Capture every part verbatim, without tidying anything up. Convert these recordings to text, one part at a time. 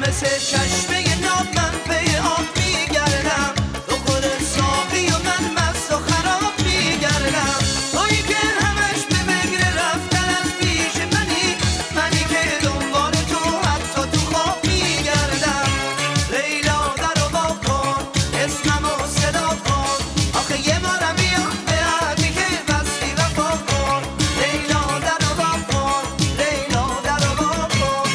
مثل چشمه ناب من پی آب میگردم، تو خود ساقی و من مست و خراب میگردم. تویی که همش به فکر رفتن از پیش منی، منی که دنبال تو حتی تو خواب میگردم. لیلا در و وا کن، اسممو صدا کن، آخه یه بارم بیا به عهدی که بستی وفا کن. لیلا در و وا کن، لیلا در و وا کن.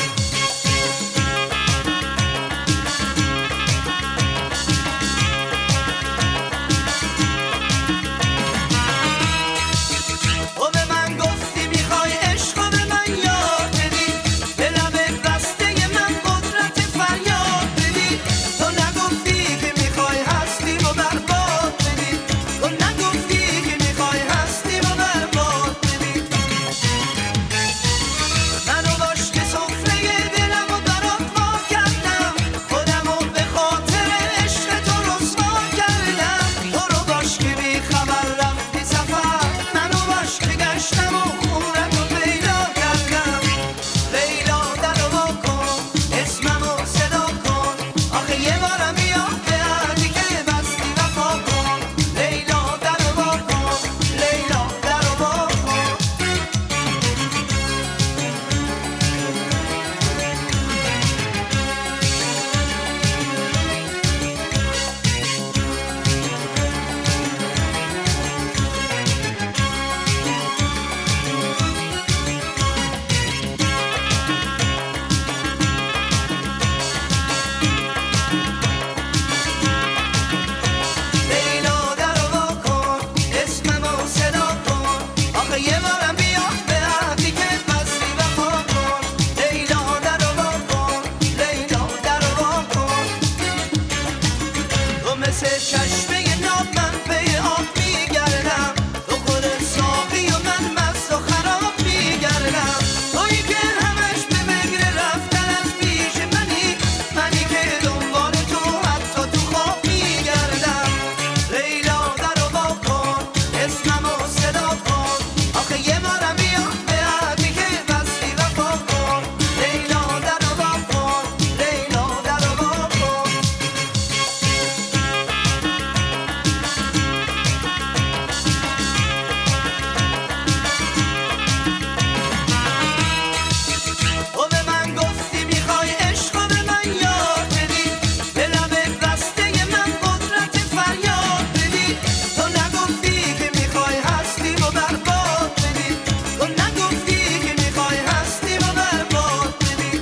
تو به من گفتی میخوای عشق رو به من یاد بدی، به لب بسته من قدرت فریاد بدی. تو نگفتی که میخوای هستی و برباد بدی، تو نگفتی که میخوای هستی و برباد بدی. منو باش که سفره دلم و برات وا کردم، خودمو به خاطر عشق تو رسوا کردم. تو رو باش که بی خبر رفتی سفر، منو باش که گشتم و خونت رو پیدا کردم. لیلا در رو وا کن، اسممو صدا کن، آخه یه بارم بیا به عهدی که بستی وفا کن. لیلا در رو وا کن، لیلا در رو وا کن. لیلا در رو وا کن، اسممو صدا کن، آخه یه بارم بیا به عهدی که بستی وفا کن. لیلا در رو وا کن، لیلا در رو وا کن. تو مثل چشمه ناب من پی آب میگردم، تو خود ساقی و من مست و خراب میگردم. تویی که همش به فکر رفتن از پیش منی، منی که دنبال تو حتی تو خواب میگردم. لیلا در رو وا کن، اسممو صدا کن، آخه یه بارم بیا به عهدی که بستی وفا کن. لیلا در رو وا کن، لیلا در رو وا کن. تو به من گفتی میخوای عشق رو به من یاد بدی، به لب بسته من قدرت فریاد بدی. تو نگفتی که میخوای هستی و برباد بدی، تو نگفتی که میخوای هستی و برباد بدی.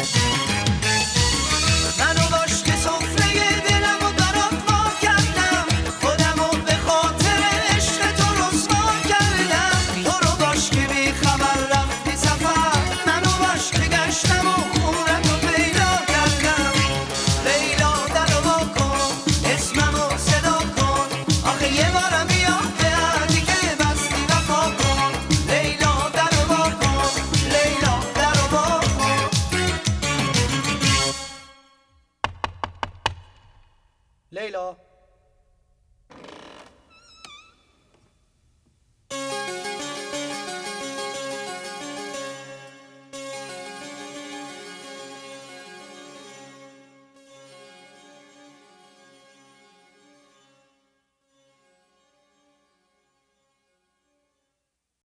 منو باش که سفره دلم و برات وا کردم، خودمو به خاطر عشق تو رسوا کردم. تو رو باش که بی خبر رفتی سفر، منو باش که گشتم و خونت رو پیدا کردم. لیلا در رو وا کن، اسممو صدا کن، آخه یه بارم بیا به عهدی که بستی وفا کن. لیلا در رو وا کن، لیلا در رو وا کن. لیلا